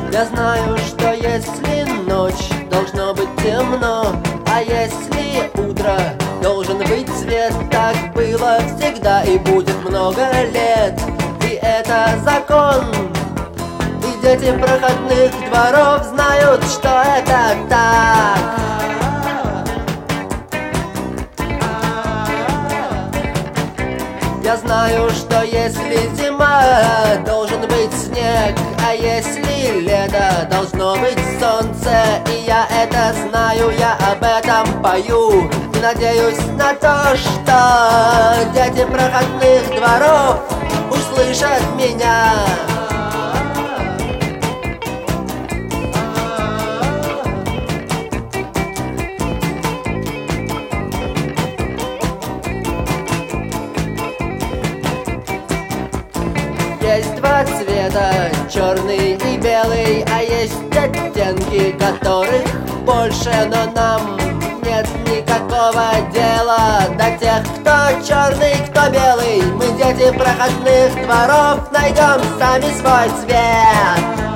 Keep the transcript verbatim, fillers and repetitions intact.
Я знаю, что если ночь, должно быть темно, а если утро, должен быть свет. Так было всегда и будет много лет, и это закон. И дети проходных дворов знают, что это так. Я знаю, что если зима, должен быть снег, а если лето, должно быть солнце. И я это знаю, я об этом пою, и надеюсь на то, что дети проходных дворов услышат меня. Есть два цвета, черный и белый, а есть оттенки, которых больше, но нам нет никакого дела до тех, кто черный, кто белый. Мы, дети проходных дворов, найдем сами свой цвет.